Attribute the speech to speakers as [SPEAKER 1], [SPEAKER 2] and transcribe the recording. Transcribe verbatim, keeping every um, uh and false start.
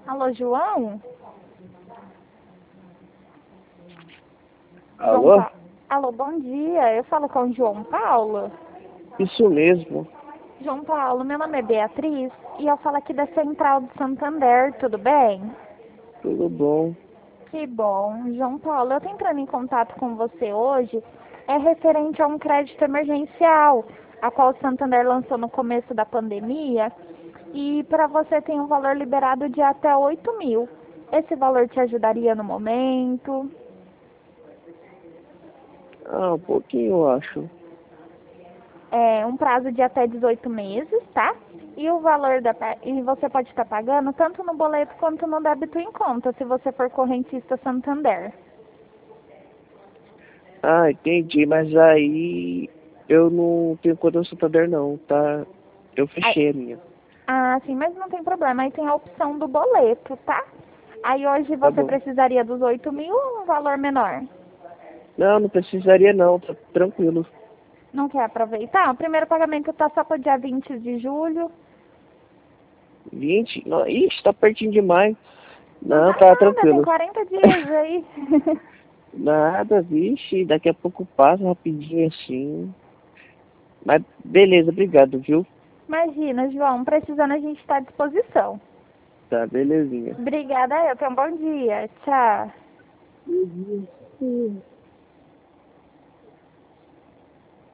[SPEAKER 1] Alô, João? João
[SPEAKER 2] Alô?
[SPEAKER 1] Pa... Alô, bom dia. Eu falo com o João Paulo.
[SPEAKER 2] Isso mesmo.
[SPEAKER 1] João Paulo, meu nome é Beatriz e eu falo aqui da Central de Santander, tudo bem?
[SPEAKER 2] Tudo bom?
[SPEAKER 1] Que bom. João Paulo, eu tô entrando em contato com você hoje, é referente a um crédito emergencial, a qual o Santander lançou no começo da pandemia, e para você tem um valor liberado de até oito mil. Esse valor te ajudaria no momento?
[SPEAKER 2] Ah, um pouquinho, eu acho.
[SPEAKER 1] É um prazo de até dezoito meses, tá? E o valor da pa- e você pode estar pagando tanto no boleto quanto no débito em conta, se você for correntista Santander.
[SPEAKER 2] Ah, entendi, mas aí eu não tenho conta no Santander não, tá? Eu
[SPEAKER 1] Aí,
[SPEAKER 2] fechei a minha.
[SPEAKER 1] ah, sim, mas não tem problema. Aí tem a opção do boleto, tá? Aí hoje
[SPEAKER 2] Tá
[SPEAKER 1] você
[SPEAKER 2] bom.
[SPEAKER 1] precisaria dos oito mil ou um valor menor?
[SPEAKER 2] Não, não precisaria não, tá tranquilo.
[SPEAKER 1] Não quer aproveitar? O primeiro pagamento tá só para o dia vinte de julho.
[SPEAKER 2] Vinte? Não, ixi, tá pertinho demais.
[SPEAKER 1] Não
[SPEAKER 2] Não,
[SPEAKER 1] tá
[SPEAKER 2] tá
[SPEAKER 1] nada, tem
[SPEAKER 2] tranquilo.
[SPEAKER 1] quarenta dias aí.
[SPEAKER 2] Nada, vixe, daqui a pouco passa rapidinho assim. Mas beleza, obrigado, viu?
[SPEAKER 1] Imagina, João, precisando a gente está à disposição.
[SPEAKER 2] Tá, belezinha.
[SPEAKER 1] Obrigada, eu tenho um bom dia. Tchau.
[SPEAKER 2] Uhum.